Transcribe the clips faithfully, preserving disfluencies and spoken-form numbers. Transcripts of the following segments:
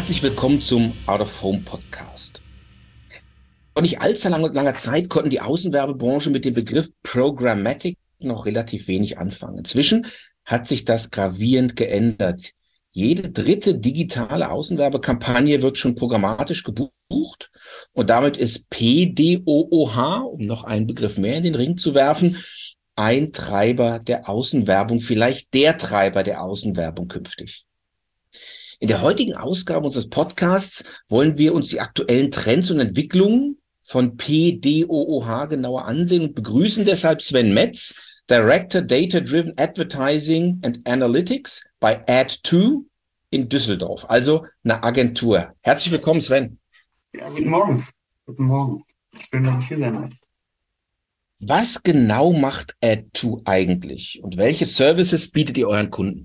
Herzlich willkommen zum Out of Home Podcast. Vor nicht allzu langer, langer Zeit konnten die Außenwerbebranche mit dem Begriff Programmatic noch relativ wenig anfangen. Inzwischen hat sich das gravierend geändert. Jede dritte digitale Außenwerbekampagne wird schon programmatisch gebucht und damit ist P D O O H, um noch einen Begriff mehr in den Ring zu werfen, ein Treiber der Außenwerbung, vielleicht der Treiber der Außenwerbung künftig. In der heutigen Ausgabe unseres Podcasts wollen wir uns die aktuellen Trends und Entwicklungen von P D O O H genauer ansehen und begrüßen deshalb Sven Metz, Director Data Driven Advertising and Analytics bei Ad zwei in Düsseldorf, also eine Agentur. Herzlich willkommen, Sven. Ja, guten Morgen. Guten Morgen. Schön, dass ich hier sein darf. Was genau macht Ad zwei eigentlich und welche Services bietet ihr euren Kunden?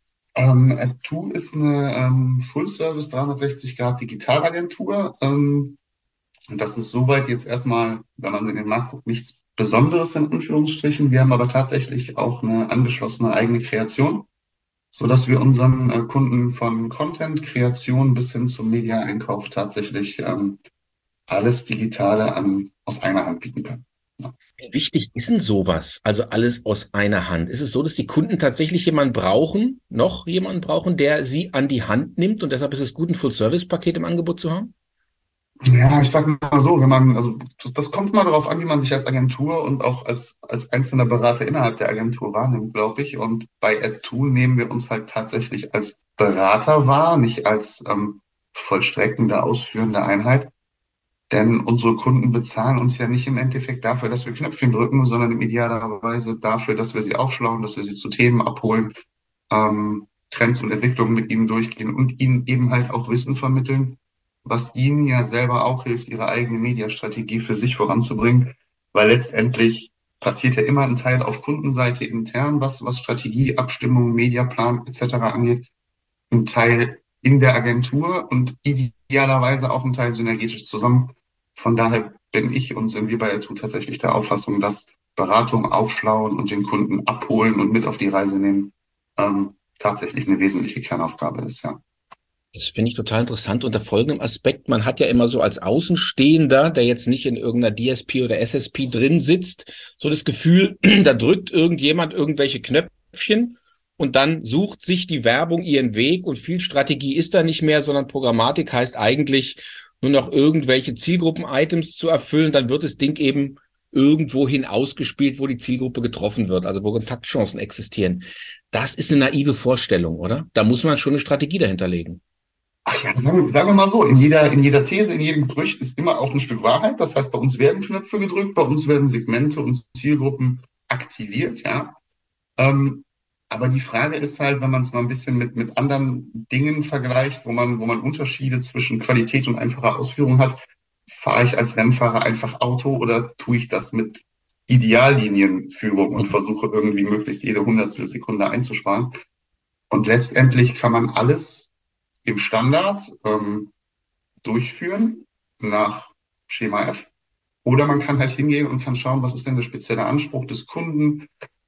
Ähm, Ad zwei ist eine ähm, Full-Service dreihundertsechzig Grad Digitalagentur. Ähm, und das ist soweit jetzt erstmal, wenn man in den Markt guckt, nichts Besonderes in Anführungsstrichen. Wir haben aber tatsächlich auch eine angeschlossene eigene Kreation, sodass wir unseren äh, Kunden von Content-Kreation bis hin zum Media-Einkauf tatsächlich ähm, alles Digitale an, aus einer Hand bieten können. Ja. Wie wichtig ist denn sowas? Also alles aus einer Hand. Ist es so, dass die Kunden tatsächlich jemanden brauchen, noch jemanden brauchen, der sie an die Hand nimmt und deshalb ist es gut, ein Full-Service-Paket im Angebot zu haben? Ja, ich sag mal so, wenn man, also das, das kommt mal darauf an, wie man sich als Agentur und auch als, als einzelner Berater innerhalb der Agentur wahrnimmt, glaube ich. Und bei Ad zwei nehmen wir uns halt tatsächlich als Berater wahr, nicht als ähm, vollstreckende, ausführende Einheit. Denn unsere Kunden bezahlen uns ja nicht im Endeffekt dafür, dass wir Knöpfchen drücken, sondern im idealerweise dafür, dass wir sie aufschlauen, dass wir sie zu Themen abholen, ähm, Trends und Entwicklungen mit ihnen durchgehen und ihnen eben halt auch Wissen vermitteln, was ihnen ja selber auch hilft, ihre eigene Mediastrategie für sich voranzubringen, weil letztendlich passiert ja immer ein Teil auf Kundenseite intern, was, was Strategie, Abstimmung, Mediaplan et cetera angeht, ein Teil in der Agentur und idealerweise auch ein Teil synergetisch zusammen. Von daher bin ich und sind wir bei Ad zwei tatsächlich der Auffassung, dass Beratung, Aufschlauen und den Kunden abholen und mit auf die Reise nehmen ähm, tatsächlich eine wesentliche Kernaufgabe ist, ja. Das finde ich total interessant unter folgendem Aspekt. Man hat ja immer so als Außenstehender, der jetzt nicht in irgendeiner D S P oder S S P drin sitzt, so das Gefühl, da drückt irgendjemand irgendwelche Knöpfchen und dann sucht sich die Werbung ihren Weg und viel Strategie ist da nicht mehr, sondern Programmatik heißt eigentlich nur noch irgendwelche Zielgruppen-Items zu erfüllen. Dann wird das Ding eben irgendwohin ausgespielt, wo die Zielgruppe getroffen wird, also wo Kontaktchancen existieren. Das ist eine naive Vorstellung, oder? Da muss man schon eine Strategie dahinter legen. Ach ja, sagen, sagen wir mal so, in jeder, in jeder These, in jedem Gerücht ist immer auch ein Stück Wahrheit. Das heißt, bei uns werden Knöpfe gedrückt, bei uns werden Segmente und Zielgruppen aktiviert, ja. Ähm, aber die Frage ist halt, wenn man es mal ein bisschen mit, mit anderen Dingen vergleicht, wo man, wo man Unterschiede zwischen Qualität und einfacher Ausführung hat, fahre ich als Rennfahrer einfach Auto oder tue ich das mit Ideallinienführung und versuche irgendwie möglichst jede Hundertstel Sekunde einzusparen. Und letztendlich kann man alles im Standard ähm, durchführen nach Schema F. Oder man kann halt hingehen und kann schauen, was ist denn der spezielle Anspruch des Kunden,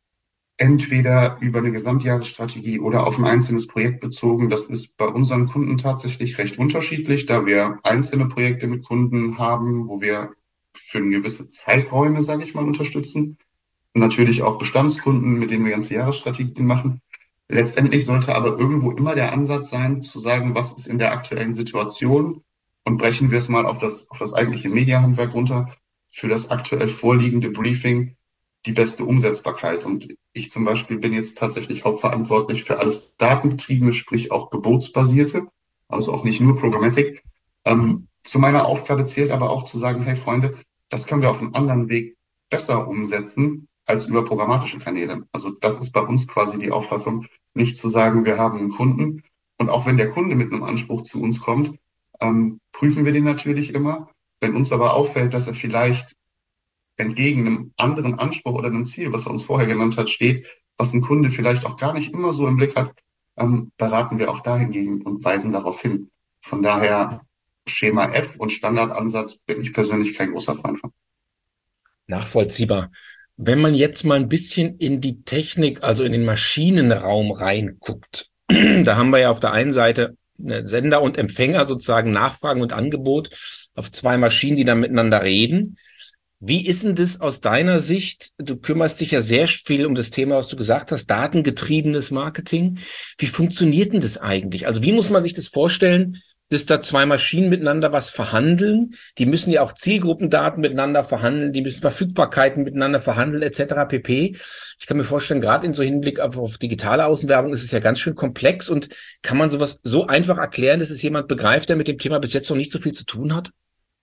entweder über eine Gesamtjahresstrategie oder auf ein einzelnes Projekt bezogen. Das ist bei unseren Kunden tatsächlich recht unterschiedlich, da wir einzelne Projekte mit Kunden haben, wo wir für eine gewisse Zeiträume, sage ich mal, unterstützen. Und natürlich auch Bestandskunden, mit denen wir ganze Jahresstrategien machen. Letztendlich sollte aber irgendwo immer der Ansatz sein, zu sagen, was ist in der aktuellen Situation und brechen wir es mal auf das, auf das eigentliche Mediahandwerk runter, für das aktuell vorliegende Briefing die beste Umsetzbarkeit. Und ich zum Beispiel bin jetzt tatsächlich hauptverantwortlich für alles Datengetriebene, sprich auch gebotsbasierte, also auch nicht nur Programmatic. Ähm, zu meiner Aufgabe zählt aber auch zu sagen, hey Freunde, das können wir auf einem anderen Weg besser umsetzen als über programmatische Kanäle. Also das ist bei uns quasi die Auffassung, nicht zu sagen, wir haben einen Kunden und auch wenn der Kunde mit einem Anspruch zu uns kommt, ähm, prüfen wir den natürlich immer. Wenn uns aber auffällt, dass er vielleicht entgegen einem anderen Anspruch oder einem Ziel, was er uns vorher genannt hat, steht, was ein Kunde vielleicht auch gar nicht immer so im Blick hat, ähm, beraten wir auch dahingegen und weisen darauf hin. Von daher Schema F und Standardansatz bin ich persönlich kein großer Freund von. Nachvollziehbar. Wenn man jetzt mal ein bisschen in die Technik, also in den Maschinenraum reinguckt, da haben wir ja auf der einen Seite Sender und Empfänger sozusagen, Nachfragen und Angebot auf zwei Maschinen, die dann miteinander reden. Wie ist denn das aus deiner Sicht? Du kümmerst dich ja sehr viel um das Thema, was du gesagt hast, datengetriebenes Marketing. Wie funktioniert denn das eigentlich? Also wie muss man sich das vorstellen, dass da zwei Maschinen miteinander was verhandeln? Die müssen ja auch Zielgruppendaten miteinander verhandeln, die müssen Verfügbarkeiten miteinander verhandeln, et cetera pp. Ich kann mir vorstellen, gerade in so Hinblick auf, auf digitale Außenwerbung ist es ja ganz schön komplex und kann man sowas so einfach erklären, dass es jemand begreift, der mit dem Thema bis jetzt noch nicht so viel zu tun hat?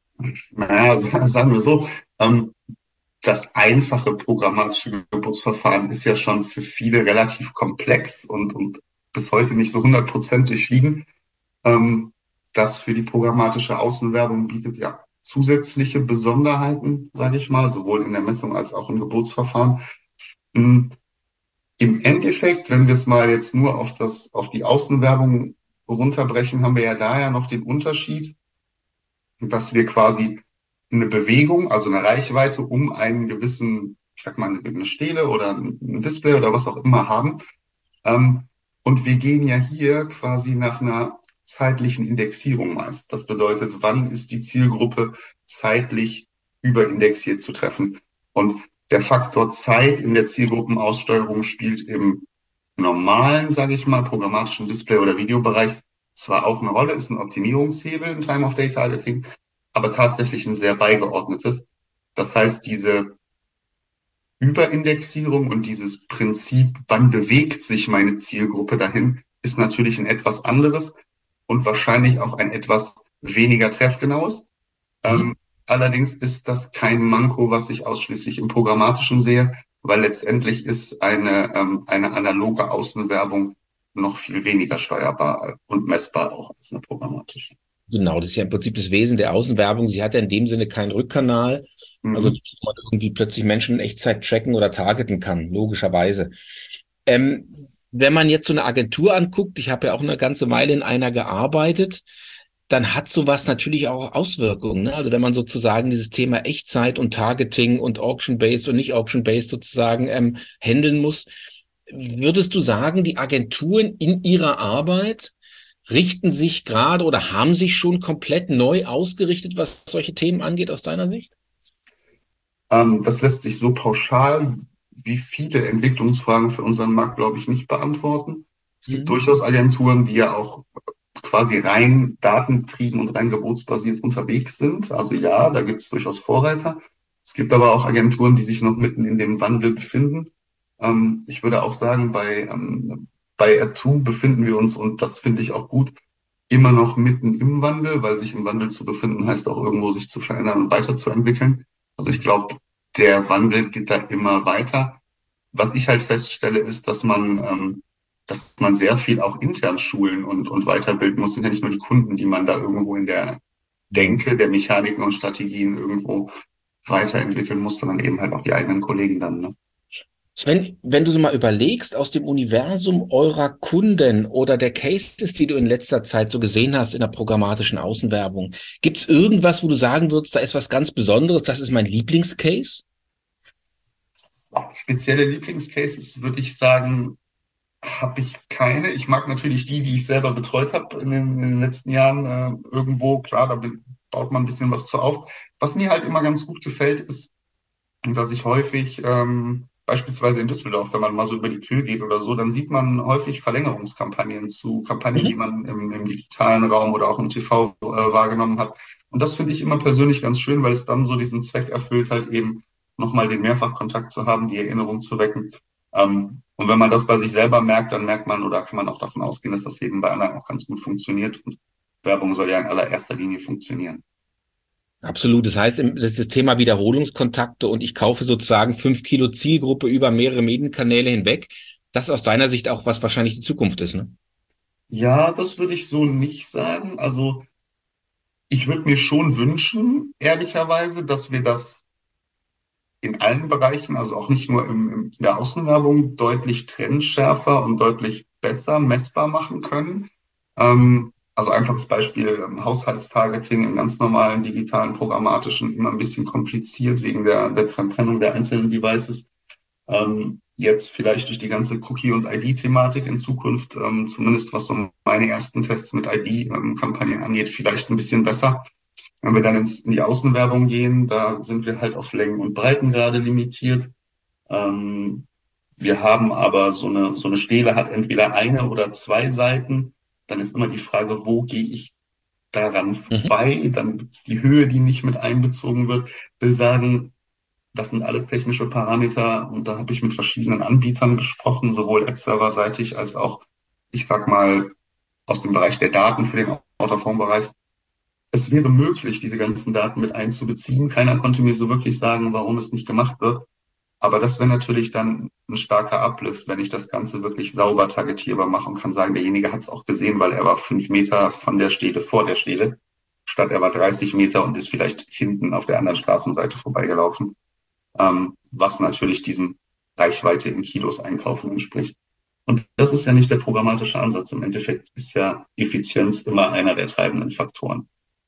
Naja, sagen wir so, ähm, das einfache programmatische Geburtsverfahren ist ja schon für viele relativ komplex und, und bis heute nicht so hundert Prozent durchschliegen. Ähm, das für die programmatische Außenwerbung bietet ja zusätzliche Besonderheiten, sage ich mal, sowohl in der Messung als auch im Geburtsverfahren. Im Endeffekt, wenn wir es mal jetzt nur auf das, auf die Außenwerbung runterbrechen, haben wir ja da ja noch den Unterschied, dass wir quasi eine Bewegung, also eine Reichweite um einen gewissen, ich sag mal, eine Stele oder ein Display oder was auch immer haben. Ähm, und wir gehen ja hier quasi nach einer zeitlichen Indexierung meist. Das bedeutet, wann ist die Zielgruppe zeitlich überindexiert zu treffen? Und der Faktor Zeit in der Zielgruppenaussteuerung spielt im normalen, sage ich mal, programmatischen Display- oder Videobereich zwar auch eine Rolle, ist ein Optimierungshebel im Time-of-Day-Targeting, aber tatsächlich ein sehr beigeordnetes. Das heißt, diese Überindexierung und dieses Prinzip, wann bewegt sich meine Zielgruppe dahin, ist natürlich ein etwas anderes und wahrscheinlich auch ein etwas weniger treffgenaues. Mhm. Ähm, allerdings ist das kein Manko, was ich ausschließlich im Programmatischen sehe, weil letztendlich ist eine, ähm, eine analoge Außenwerbung noch viel weniger steuerbar und messbar auch als eine programmatische. Genau, das ist ja im Prinzip das Wesen der Außenwerbung. Sie hat ja in dem Sinne keinen Rückkanal, mhm. also dass man irgendwie plötzlich Menschen in Echtzeit tracken oder targeten kann, logischerweise. Ähm, wenn man jetzt so eine Agentur anguckt, ich habe ja auch eine ganze Weile in einer gearbeitet, dann hat sowas natürlich auch Auswirkungen, ne? Also wenn man sozusagen dieses Thema Echtzeit und Targeting und Auction-Based und nicht Auction-Based sozusagen ähm, handeln muss, würdest du sagen, die Agenturen in ihrer Arbeit richten sich gerade oder haben sich schon komplett neu ausgerichtet, was solche Themen angeht, aus deiner Sicht? Ähm, das lässt sich so pauschal wie viele Entwicklungsfragen für unseren Markt, glaube ich, nicht beantworten. Es gibt mhm. durchaus Agenturen, die ja auch quasi rein datengetrieben und rein gebotsbasiert unterwegs sind. Also ja, da gibt es durchaus Vorreiter. Es gibt aber auch Agenturen, die sich noch mitten in dem Wandel befinden. Ähm, ich würde auch sagen, bei, ähm, bei R zwei befinden wir uns, und das finde ich auch gut, immer noch mitten im Wandel, weil sich im Wandel zu befinden heißt auch irgendwo sich zu verändern und weiterzuentwickeln. Also ich glaube, der Wandel geht da immer weiter. Was ich halt feststelle, ist, dass man, ähm, dass man sehr viel auch intern schulen und, und weiterbilden muss. Es sind ja nicht nur die Kunden, die man da irgendwo in der Denke der Mechaniken und Strategien irgendwo weiterentwickeln muss, sondern eben halt auch die eigenen Kollegen dann, ne? Sven, wenn du so mal überlegst, aus dem Universum eurer Kunden oder der Cases, die du in letzter Zeit so gesehen hast in der programmatischen Außenwerbung, gibt es irgendwas, wo du sagen würdest, da ist was ganz Besonderes, das ist mein Lieblingscase? Spezielle Lieblingscases würde ich sagen, habe ich keine. Ich mag natürlich die, die ich selber betreut habe in, in den letzten Jahren äh, irgendwo. Klar, da baut man ein bisschen was zu auf. Was mir halt immer ganz gut gefällt, ist, dass ich häufig ähm, beispielsweise in Düsseldorf, wenn man mal so über die Kühe geht oder so, dann sieht man häufig Verlängerungskampagnen zu Kampagnen, mhm. die man im, im digitalen Raum oder auch im T V äh, wahrgenommen hat. Und das finde ich immer persönlich ganz schön, weil es dann so diesen Zweck erfüllt, halt eben nochmal den Mehrfachkontakt zu haben, die Erinnerung zu wecken. Ähm, und wenn man das bei sich selber merkt, dann merkt man oder kann man auch davon ausgehen, dass das eben bei anderen auch ganz gut funktioniert. Und Werbung soll ja in allererster Linie funktionieren. Absolut. Das heißt, das ist das Thema Wiederholungskontakte und ich kaufe sozusagen fünf Kilo Zielgruppe über mehrere Medienkanäle hinweg. Das ist aus deiner Sicht auch, was wahrscheinlich die Zukunft ist, ne? Ja, das würde ich so nicht sagen. Also ich würde mir schon wünschen, ehrlicherweise, dass wir das in allen Bereichen, also auch nicht nur im, im, in der Außenwerbung, deutlich trendschärfer und deutlich besser messbar machen können. Ähm, also einfaches Beispiel, ähm, Haushaltstargeting im ganz normalen digitalen programmatischen immer ein bisschen kompliziert wegen der, der Trennung der einzelnen Devices. Ähm, jetzt vielleicht durch die ganze Cookie- und I D-Thematik in Zukunft, ähm, zumindest was so meine ersten Tests mit I D-Kampagnen angeht, vielleicht ein bisschen besser. Wenn wir dann ins, in die Außenwerbung gehen, da sind wir halt auf Längen und Breiten gerade limitiert. Ähm, wir haben aber so eine, so eine Stele hat entweder eine oder zwei Seiten. Dann ist immer die Frage, wo gehe ich daran Mhm. vorbei? Dann gibt es die Höhe, die nicht mit einbezogen wird. Will sagen, das sind alles technische Parameter und da habe ich mit verschiedenen Anbietern gesprochen, sowohl Ad-Server-seitig als auch, ich sag mal, aus dem Bereich der Daten für den Out-of-Home-Bereich. Es wäre möglich, diese ganzen Daten mit einzubeziehen. Keiner konnte mir so wirklich sagen, warum es nicht gemacht wird. Aber das wäre natürlich dann ein starker Uplift, wenn ich das Ganze wirklich sauber targetierbar mache und kann sagen, derjenige hat es auch gesehen, weil er war fünf Meter von der Stele vor der Stele, statt er war dreißig Meter und ist vielleicht hinten auf der anderen Straßenseite vorbeigelaufen, ähm, was natürlich diesem Reichweite in Kilos einkaufen entspricht. Und das ist ja nicht der programmatische Ansatz. Im Endeffekt ist ja Effizienz immer einer der treibenden Faktoren.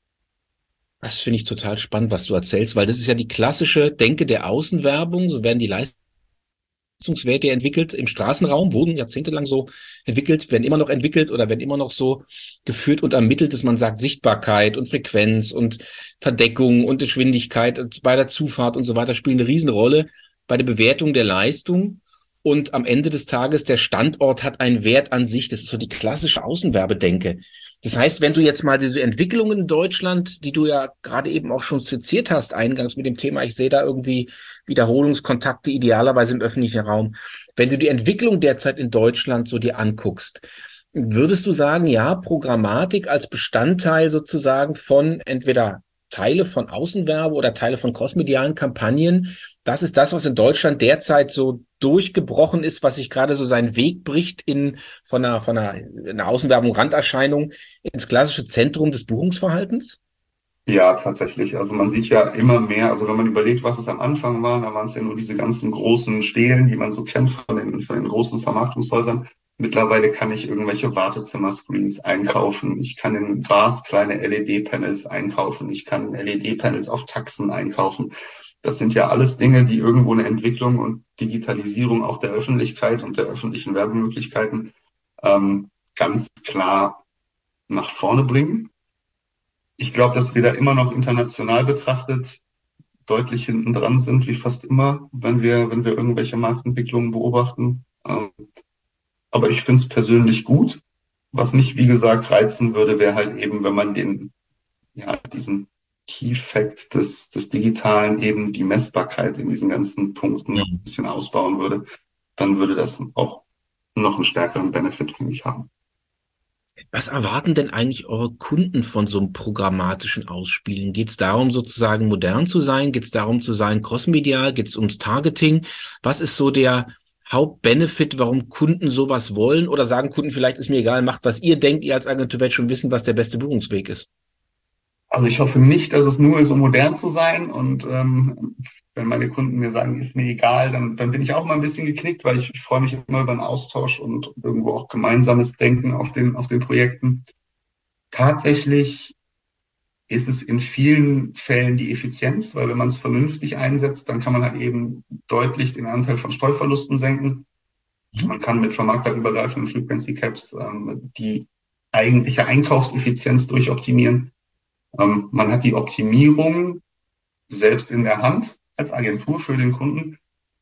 Das finde ich total spannend, was du erzählst, weil das ist ja die klassische Denke der Außenwerbung. So werden die Leistungswerte entwickelt im Straßenraum, wurden jahrzehntelang so entwickelt, werden immer noch entwickelt oder werden immer noch so geführt und ermittelt, dass man sagt, Sichtbarkeit und Frequenz und Verdeckung und Geschwindigkeit und bei der Zufahrt und so weiter spielen eine Riesenrolle bei der Bewertung der Leistung. Und am Ende des Tages, der Standort hat einen Wert an sich. Das ist so die klassische Außenwerbedenke. Das heißt, wenn du jetzt mal diese Entwicklungen in Deutschland, die du ja gerade eben auch schon skizziert hast, eingangs mit dem Thema, ich sehe da irgendwie Wiederholungskontakte idealerweise im öffentlichen Raum. Wenn du die Entwicklung derzeit in Deutschland so dir anguckst, würdest du sagen, ja, Programmatik als Bestandteil sozusagen von entweder Teile von Außenwerbe oder Teile von crossmedialen Kampagnen, das ist das, was in Deutschland derzeit so durchgebrochen ist, was sich gerade so seinen Weg bricht in von einer, von einer, einer Außenwerbung, Randerscheinung ins klassische Zentrum des Buchungsverhaltens? Ja, tatsächlich. Also man sieht ja immer mehr, also wenn man überlegt, was es am Anfang war, da waren es ja nur diese ganzen großen Stelen, die man so kennt von den, von den großen Vermarktungshäusern. Mittlerweile kann ich irgendwelche Wartezimmer-Screens einkaufen. Ich kann in Bars kleine L E D-Panels einkaufen. Ich kann L E D-Panels auf Taxen einkaufen. Das sind ja alles Dinge, die irgendwo eine Entwicklung und Digitalisierung auch der Öffentlichkeit und der öffentlichen Werbemöglichkeiten ähm, ganz klar nach vorne bringen. Ich glaube, dass wir da immer noch international betrachtet deutlich hinten dran sind, wie fast immer, wenn wir, wenn wir irgendwelche Marktentwicklungen beobachten. Ähm, aber ich finde es persönlich gut. Was mich, wie gesagt, reizen würde, wäre halt eben, wenn man den, ja, diesen Key Fact des, des Digitalen, eben die Messbarkeit in diesen ganzen Punkten noch ein Mhm. bisschen ausbauen würde, dann würde das auch noch einen stärkeren Benefit für mich haben. Was erwarten denn eigentlich eure Kunden von so einem programmatischen Ausspielen? Geht es darum, sozusagen modern zu sein? Geht es darum zu sein, crossmedial? Geht es ums Targeting? Was ist so der Hauptbenefit, warum Kunden sowas wollen? Oder sagen Kunden, vielleicht ist mir egal, macht, was ihr denkt, ihr als Agentur werdet schon wissen, was der beste Buchungsweg ist? Also ich hoffe nicht, dass es nur ist, um modern zu sein. Und ähm, wenn meine Kunden mir sagen, ist mir egal, dann, dann bin ich auch mal ein bisschen geknickt, weil ich, ich freue mich immer über einen Austausch und irgendwo auch gemeinsames Denken auf den, auf den Projekten. Tatsächlich ist es in vielen Fällen die Effizienz, weil wenn man es vernünftig einsetzt, dann kann man halt eben deutlich den Anteil von Streuverlusten senken. Mhm. Man kann mit vermarkterübergreifenden Frequency Caps ähm, die eigentliche Einkaufseffizienz durchoptimieren. Ähm, man hat die Optimierung selbst in der Hand als Agentur für den Kunden.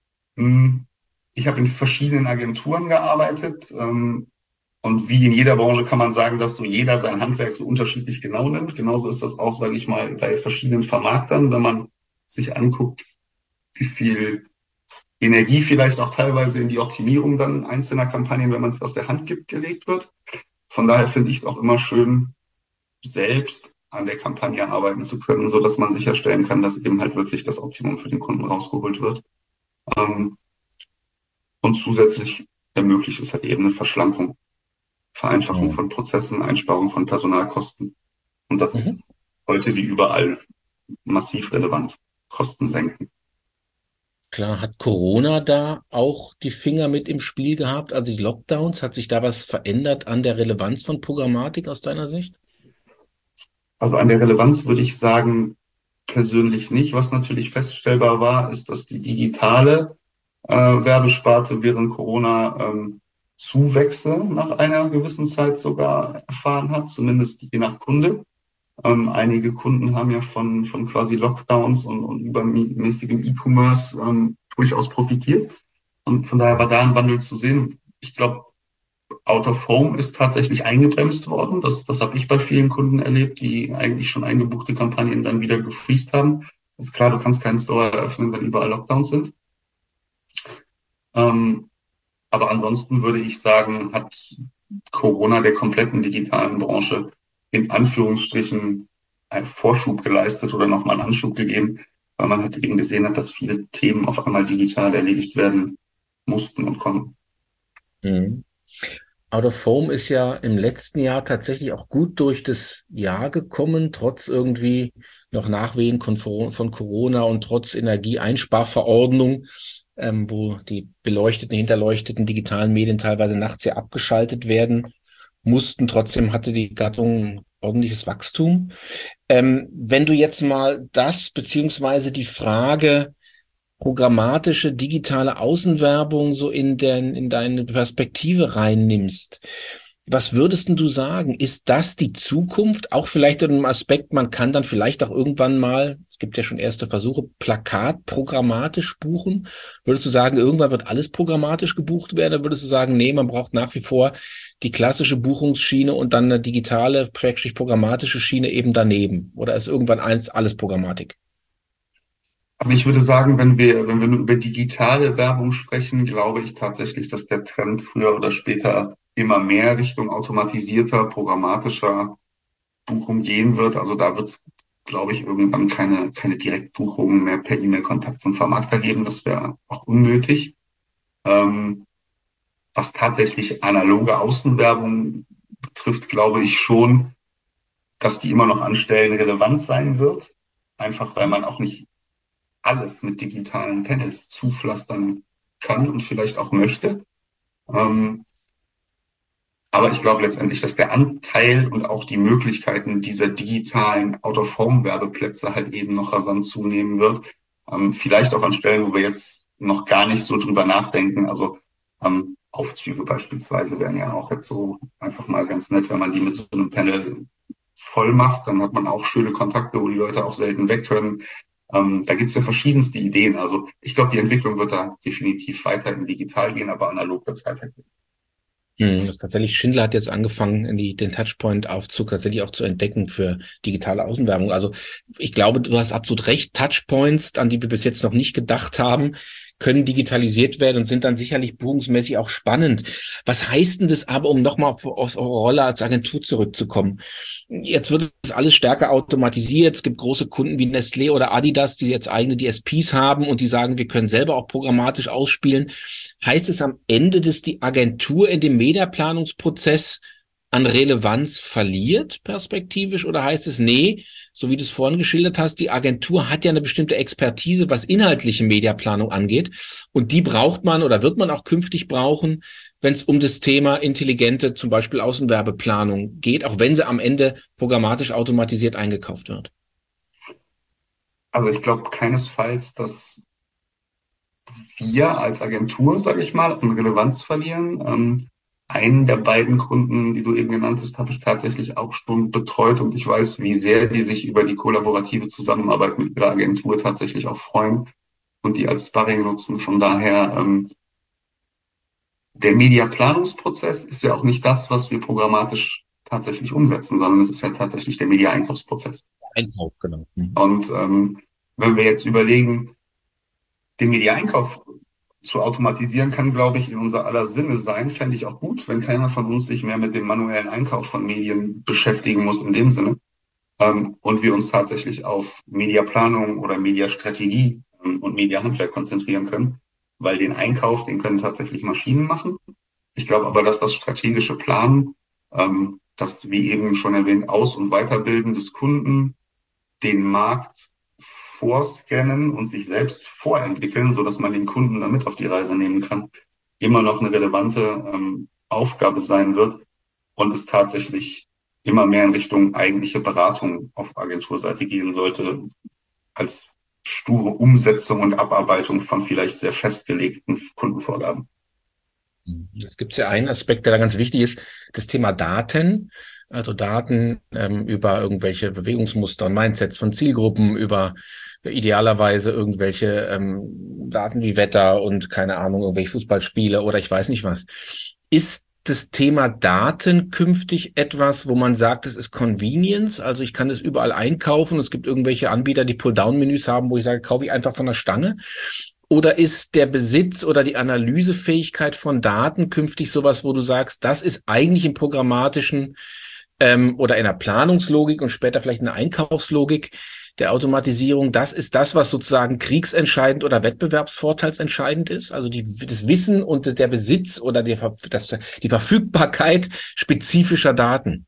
Hm, Ich habe in verschiedenen Agenturen gearbeitet. Ähm, und wie in jeder Branche kann man sagen, dass so jeder sein Handwerk so unterschiedlich genau nimmt. Genauso ist das auch, sage ich mal, bei verschiedenen Vermarktern, wenn man sich anguckt, wie viel Energie vielleicht auch teilweise in die Optimierung dann einzelner Kampagnen, wenn man es aus der Hand gibt, gelegt wird. Von daher finde ich es auch immer schön, selbst an der Kampagne arbeiten zu können, so dass man sicherstellen kann, dass eben halt wirklich das Optimum für den Kunden rausgeholt wird. Ähm, und zusätzlich ermöglicht es halt eben eine Verschlankung, Vereinfachung Mhm. von Prozessen, Einsparung von Personalkosten. Und das Mhm. ist heute wie überall massiv relevant. Kosten senken. Klar, hat Corona da auch die Finger mit im Spiel gehabt? Also die Lockdowns, hat sich da was verändert an der Relevanz von Programmatik aus deiner Sicht? Also an der Relevanz würde ich sagen, persönlich nicht. Was natürlich feststellbar war, ist, dass die digitale Werbesparte während Corona ähm, Zuwächse nach einer gewissen Zeit sogar erfahren hat, zumindest je nach Kunde. Ähm, einige Kunden haben ja von, von quasi Lockdowns und, und übermäßigem E-Commerce ähm, durchaus profitiert. Und von daher war da ein Wandel zu sehen. Ich glaube, Out of Home ist tatsächlich eingebremst worden. Das, das habe ich bei vielen Kunden erlebt, die eigentlich schon eingebuchte Kampagnen dann wieder gefreezed haben. Ist klar, du kannst keinen Store eröffnen, wenn überall Lockdowns sind. Ähm, aber ansonsten würde ich sagen, hat Corona der kompletten digitalen Branche in Anführungsstrichen einen Vorschub geleistet oder nochmal einen Anschub gegeben, weil man halt eben gesehen hat, dass viele Themen auf einmal digital erledigt werden mussten und konnten. Mhm. Out of Home ist ja im letzten Jahr tatsächlich auch gut durch das Jahr gekommen, trotz irgendwie noch Nachwehen von Corona und trotz Energieeinsparverordnung, ähm, wo die beleuchteten, hinterleuchteten digitalen Medien teilweise nachts ja abgeschaltet werden mussten. Trotzdem hatte die Gattung ordentliches Wachstum. Ähm, wenn du jetzt mal das beziehungsweise die Frage programmatische digitale Außenwerbung so in den, in deine Perspektive reinnimmst, was würdest denn du sagen? Ist das die Zukunft? Auch vielleicht in einem Aspekt, man kann dann vielleicht auch irgendwann mal, es gibt ja schon erste Versuche, Plakat programmatisch buchen. Würdest du sagen, irgendwann wird alles programmatisch gebucht werden? Oder würdest du sagen, nee, man braucht nach wie vor die klassische Buchungsschiene und dann eine digitale, praktisch programmatische Schiene eben daneben? Oder ist irgendwann eins alles Programmatik? Also ich würde sagen, wenn wir, wenn wir nur über digitale Werbung sprechen, glaube ich tatsächlich, dass der Trend früher oder später immer mehr Richtung automatisierter, programmatischer Buchung gehen wird. Also da wird es, glaube ich, irgendwann keine, keine Direktbuchungen mehr per E-Mail-Kontakt zum Vermarkter geben. Das wäre auch unnötig. Ähm, was tatsächlich analoge Außenwerbung betrifft, glaube ich schon, dass die immer noch an Stellen relevant sein wird. Einfach weil man auch nicht alles mit digitalen Panels zupflastern kann und vielleicht auch möchte. Ähm, aber ich glaube letztendlich, dass der Anteil und auch die Möglichkeiten dieser digitalen Out-of-Home-Werbeplätze halt eben noch rasant zunehmen wird. Ähm, vielleicht auch an Stellen, wo wir jetzt noch gar nicht so drüber nachdenken. Also ähm, Aufzüge beispielsweise wären ja auch jetzt so einfach mal ganz nett, wenn man die mit so einem Panel voll macht. Dann hat man auch schöne Kontakte, wo die Leute auch selten weg können. Ähm, da gibt's ja verschiedenste Ideen. Also ich glaube, die Entwicklung wird da definitiv weiter in digital gehen, aber analog wird's weitergehen. Hm, das ist tatsächlich, Schindler hat jetzt angefangen, in die, den Touchpoint-Aufzug tatsächlich auch zu entdecken für digitale Außenwerbung. Also ich glaube, du hast absolut recht. Touchpoints, an die wir bis jetzt noch nicht gedacht haben, können digitalisiert werden und sind dann sicherlich buchungsmäßig auch spannend. Was heißt denn das aber, um nochmal auf, auf eure Rolle als Agentur zurückzukommen? Jetzt wird es alles stärker automatisiert. Es gibt große Kunden wie Nestlé oder Adidas, die jetzt eigene D S Ps haben und die sagen, wir können selber auch programmatisch ausspielen. Heißt es am Ende, dass die Agentur in dem Mediaplanungsprozess an Relevanz verliert, perspektivisch? Oder heißt es, nee, so wie du es vorhin geschildert hast, die Agentur hat ja eine bestimmte Expertise, was inhaltliche Mediaplanung angeht. Und die braucht man oder wird man auch künftig brauchen, wenn es um das Thema intelligente, zum Beispiel Außenwerbeplanung geht, auch wenn sie am Ende programmatisch automatisiert eingekauft wird? Also ich glaube keinesfalls, dass wir als Agentur, sage ich mal, an Relevanz verlieren. Ähm, einen der beiden Kunden, die du eben genannt hast, habe ich tatsächlich auch schon betreut und ich weiß, wie sehr die sich über die kollaborative Zusammenarbeit mit ihrer Agentur tatsächlich auch freuen und die als Sparring nutzen. Von daher, ähm, der Mediaplanungsprozess ist ja auch nicht das, was wir programmatisch tatsächlich umsetzen, sondern es ist ja tatsächlich der Media-Einkaufsprozess. Einkauf, genau. Mhm. Und ähm, wenn wir jetzt überlegen, den Media-Einkauf zu automatisieren, kann, glaube ich, in unser aller Sinne sein. Fände ich auch gut, wenn keiner von uns sich mehr mit dem manuellen Einkauf von Medien beschäftigen muss in dem Sinne. Ähm, und wir uns tatsächlich auf Mediaplanung oder Mediastrategie ähm, und Mediahandwerk konzentrieren können, weil den Einkauf, den können tatsächlich Maschinen machen. Ich glaube aber, dass das strategische Planen, ähm, das, wie eben schon erwähnt, Aus- und Weiterbilden des Kunden, den Markt vorscannen und sich selbst vorentwickeln, so dass man den Kunden damit auf die Reise nehmen kann, immer noch eine relevante ähm, Aufgabe sein wird und es tatsächlich immer mehr in Richtung eigentliche Beratung auf Agenturseite gehen sollte, als sture Umsetzung und Abarbeitung von vielleicht sehr festgelegten Kundenvorgaben. Es gibt ja einen Aspekt, der da ganz wichtig ist, das Thema Daten. Also Daten ähm, über irgendwelche Bewegungsmuster und Mindsets von Zielgruppen, über idealerweise irgendwelche ähm, Daten wie Wetter und keine Ahnung, irgendwelche Fußballspiele oder ich weiß nicht was. Ist das Thema Daten künftig etwas, wo man sagt, es ist Convenience? Also ich kann es überall einkaufen. Es gibt irgendwelche Anbieter, die Pull-Down-Menüs haben, wo ich sage, kaufe ich einfach von der Stange. Oder ist der Besitz oder die Analysefähigkeit von Daten künftig sowas, wo du sagst, das ist eigentlich im programmatischen ähm, oder in der Planungslogik und später vielleicht in der Einkaufslogik der Automatisierung, das ist das, was sozusagen kriegsentscheidend oder wettbewerbsvorteilsentscheidend ist? Also die, das Wissen und der Besitz oder die, das, die Verfügbarkeit spezifischer Daten.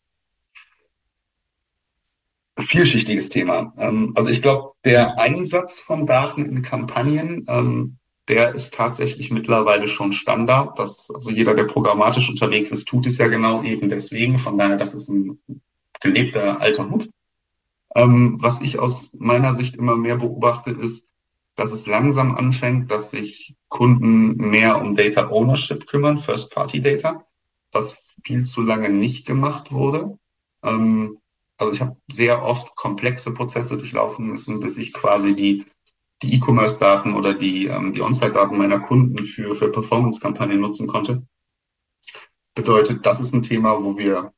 Vielschichtiges Thema. Ähm, also ich glaube, der Einsatz von Daten in Kampagnen, ähm, der ist tatsächlich mittlerweile schon Standard. Das, also jeder, der programmatisch unterwegs ist, tut es ja genau eben deswegen. Von daher, das ist ein gelebter alter Hut. Ähm, was ich aus meiner Sicht immer mehr beobachte, ist, dass es langsam anfängt, dass sich Kunden mehr um Data Ownership kümmern, First-Party-Data, was viel zu lange nicht gemacht wurde. Ähm, Also ich habe sehr oft komplexe Prozesse durchlaufen müssen, bis ich quasi die, die E-Commerce-Daten oder die, ähm, die On-Site-Daten meiner Kunden für, für Performance-Kampagnen nutzen konnte. Bedeutet, das ist ein Thema, wo wir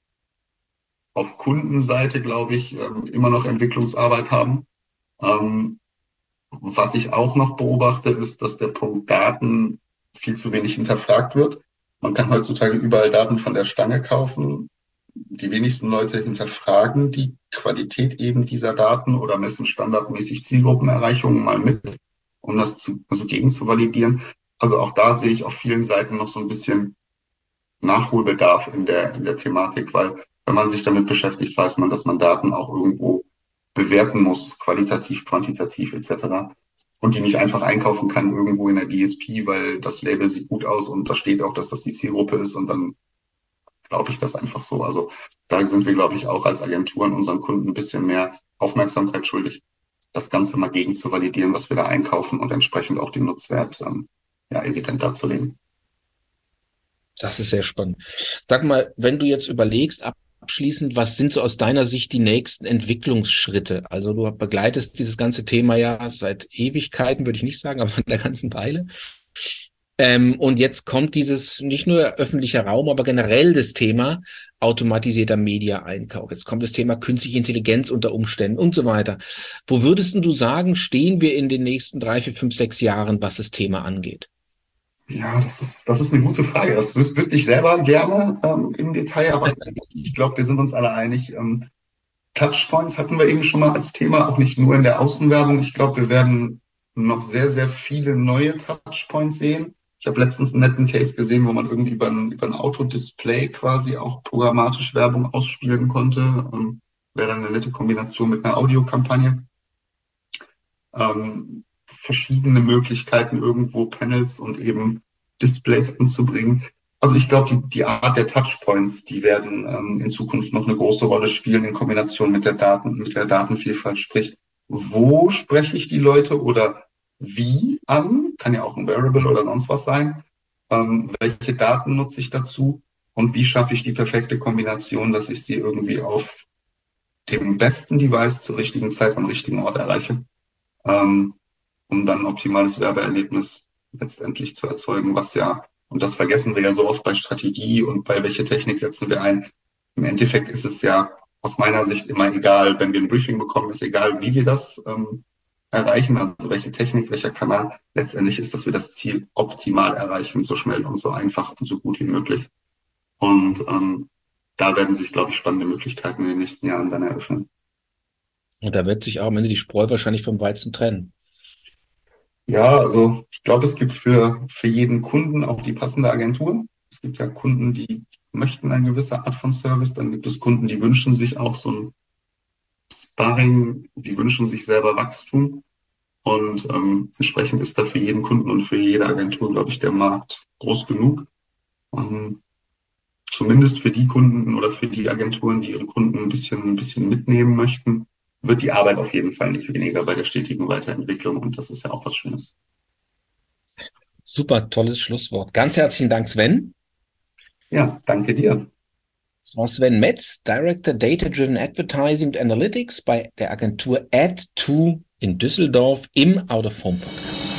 auf Kundenseite, glaube ich, ähm, immer noch Entwicklungsarbeit haben. Ähm, was ich auch noch beobachte, ist, dass der Punkt Daten viel zu wenig hinterfragt wird. Man kann heutzutage überall Daten von der Stange kaufen. Die wenigsten Leute hinterfragen die Qualität eben dieser Daten oder messen standardmäßig Zielgruppenerreichungen mal mit, um das zu, also gegen zu validieren. Also auch da sehe ich auf vielen Seiten noch so ein bisschen Nachholbedarf in der, in der Thematik, weil wenn man sich damit beschäftigt, weiß man, dass man Daten auch irgendwo bewerten muss, qualitativ, quantitativ et cetera. Und die nicht einfach einkaufen kann irgendwo in der D S P, weil das Label sieht gut aus und da steht auch, dass das die Zielgruppe ist und dann glaube ich das einfach so. Also da sind wir, glaube ich, auch als Agenturen unseren Kunden ein bisschen mehr Aufmerksamkeit schuldig, das Ganze mal gegen zu validieren, was wir da einkaufen und entsprechend auch den Nutzwert ähm, ja, evident darzulegen. Das ist sehr spannend. Sag mal, wenn du jetzt überlegst, abschließend, was sind so aus deiner Sicht die nächsten Entwicklungsschritte? Also du begleitest dieses ganze Thema ja seit Ewigkeiten, würde ich nicht sagen, aber seit einer ganzen Weile. Ähm, und jetzt kommt dieses nicht nur öffentlicher Raum, aber generell das Thema automatisierter Media-Einkauf. Jetzt kommt das Thema künstliche Intelligenz unter Umständen und so weiter. Wo würdest du sagen, stehen wir in den nächsten drei, vier, fünf, sechs Jahren, was das Thema angeht? Ja, das ist, das ist eine gute Frage. Das wüs wüsste ich selber gerne ähm, im Detail, aber ich glaube, wir sind uns alle einig. Ähm, Touchpoints hatten wir eben schon mal als Thema, auch nicht nur in der Außenwerbung. Ich glaube, wir werden noch sehr, sehr viele neue Touchpoints sehen. Ich habe letztens einen netten Case gesehen, wo man irgendwie über ein, über ein Autodisplay quasi auch programmatisch Werbung ausspielen konnte. Ähm, wäre dann eine nette Kombination mit einer Audiokampagne. Ähm, verschiedene Möglichkeiten, irgendwo Panels und eben Displays anzubringen. Also ich glaube, die, die Art der Touchpoints, die werden ähm, in Zukunft noch eine große Rolle spielen in Kombination mit der Daten, mit der Datenvielfalt. Sprich, wo spreche ich die Leute oder wie an? Kann ja auch ein Wearable oder sonst was sein. Ähm, welche Daten nutze ich dazu? Und wie schaffe ich die perfekte Kombination, dass ich sie irgendwie auf dem besten Device zur richtigen Zeit am richtigen Ort erreiche? Ähm, um dann ein optimales Werbeerlebnis letztendlich zu erzeugen, was ja, und das vergessen wir ja so oft bei Strategie und bei welche Technik setzen wir ein. Im Endeffekt ist es ja aus meiner Sicht immer egal, wenn wir ein Briefing bekommen, ist egal, wie wir das ähm, erreichen, also welche Technik, welcher Kanal. Letztendlich ist, dass wir das Ziel optimal erreichen, so schnell und so einfach und so gut wie möglich. Und ähm, da werden sich, glaube ich, spannende Möglichkeiten in den nächsten Jahren dann eröffnen. Und da wird sich auch am Ende die Spreu wahrscheinlich vom Weizen trennen. Ja, also ich glaube, es gibt für, für jeden Kunden auch die passende Agentur. Es gibt ja Kunden, die möchten eine gewisse Art von Service. Dann gibt es Kunden, die wünschen sich auch so ein Sparring, die wünschen sich selber Wachstum. Und ähm, entsprechend ist da für jeden Kunden und für jede Agentur, glaube ich, der Markt groß genug. Und zumindest für die Kunden oder für die Agenturen, die ihre Kunden ein bisschen, ein bisschen mitnehmen möchten, wird die Arbeit auf jeden Fall nicht weniger bei der stetigen Weiterentwicklung. Und das ist ja auch was Schönes. Super, tolles Schlusswort. Ganz herzlichen Dank, Sven. Ja, danke dir. Das war Sven Metz, Director Data Driven Advertising und Analytics bei der Agentur Add zwei in Düsseldorf im Out of Home Podcast.